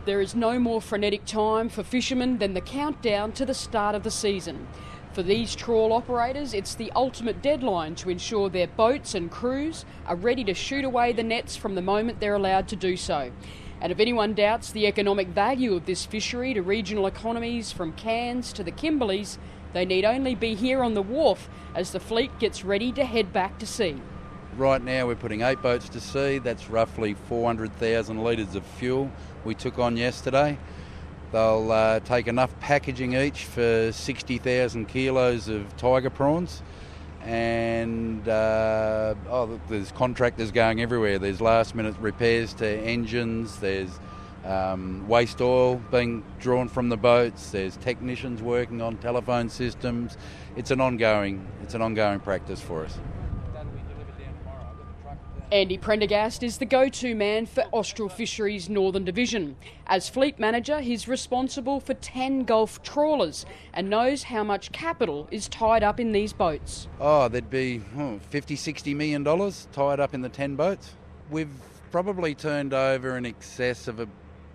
There is no more frenetic time for fishermen than the countdown to the start of the season. For these trawl operators, it's the ultimate deadline to ensure their boats and crews are ready to shoot away the nets from the moment they're allowed to do so. And if anyone doubts the economic value of this fishery to regional economies from Cairns to the Kimberleys, they need only be here on the wharf as the fleet gets ready to head back to sea. Right now we're putting 8 boats to sea. That's roughly 400,000 litres of fuel we took on yesterday. They'll take enough packaging each for 60,000 kilos of tiger prawns. And there's contractors going everywhere. There's last minute repairs to engines. There's waste oil being drawn from the boats. There's technicians working on telephone systems. It's an ongoing practice for us. Andy Prendergast is the go-to man for Austral Fisheries Northern Division. As fleet manager, he's responsible for 10 Gulf trawlers and knows how much capital is tied up in these boats. There'd be $50-60 million tied up in the 10 boats. We've probably turned over in excess of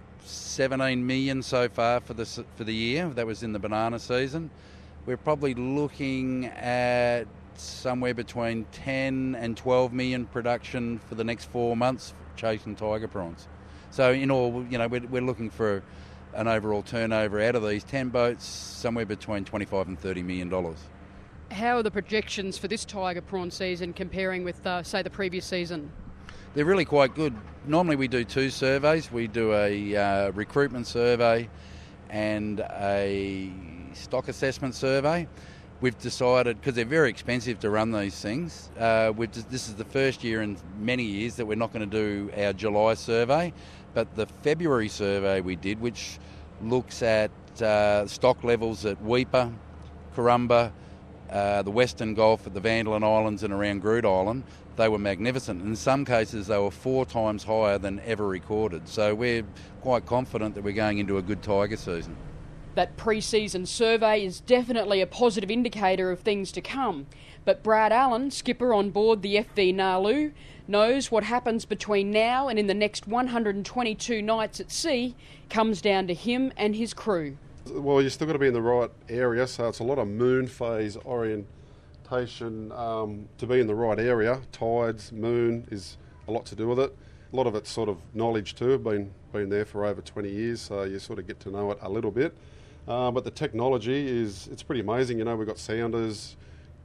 17 million so far for the year. That was in the banana season. We're probably looking at somewhere between 10 and 12 million production for the next 4 months chasing tiger prawns. So in all, we're looking for an overall turnover out of these 10 boats somewhere between $25 and $30 million. How are the projections for this tiger prawn season comparing with, say, the previous season? They're really quite good. Normally we do 2 surveys. We do a recruitment survey and a stock assessment survey. We've decided, because they're very expensive to run these things, this is the first year in many years that we're not going to do our July survey, but the February survey we did, which looks at stock levels at Weipa, Corumba, the Western Gulf, at the Vandalia Islands and around Groote Island, they were magnificent. In some cases, they were 4 times higher than ever recorded. So we're quite confident that we're going into a good tiger season. That pre-season survey is definitely a positive indicator of things to come. But Brad Allen, skipper on board the FV Nalu, knows what happens between now and in the next 122 nights at sea comes down to him and his crew. Well, you've still got to be in the right area, so it's a lot of moon phase orientation to be in the right area. Tides, moon is a lot to do with it. A lot of it's sort of knowledge too. I've been there for over 20 years, so you sort of get to know it a little bit. But the technology it's pretty amazing. We've got sounders,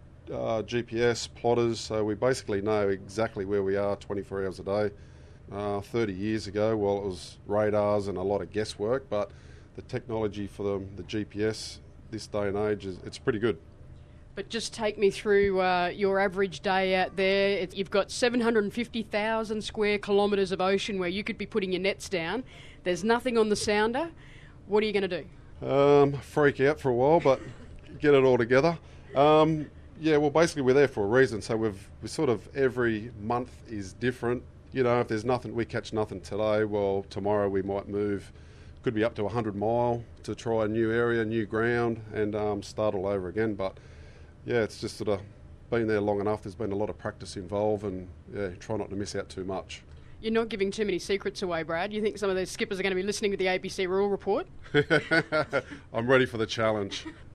GPS, plotters, so we basically know exactly where we are 24 hours a day. 30 years ago, it was radars and a lot of guesswork, but the technology for the GPS this day and age, it's pretty good. But just take me through your average day out there. You've got 750,000 square kilometres of ocean where you could be putting your nets down. There's nothing on the sounder. What are you going to do? Freak out for a while, but get it all together. Basically we're there for a reason. So we sort of every month is different. If there's nothing, we catch nothing today, well, tomorrow we might move, could be up to 100 mile to try a new area, new ground, and start all over again. But yeah, it's just sort of been there long enough. There's been a lot of practice involved, and try not to miss out too much. You're not giving too many secrets away, Brad. You think some of those skippers are going to be listening to the ABC Rule Report? I'm ready for the challenge.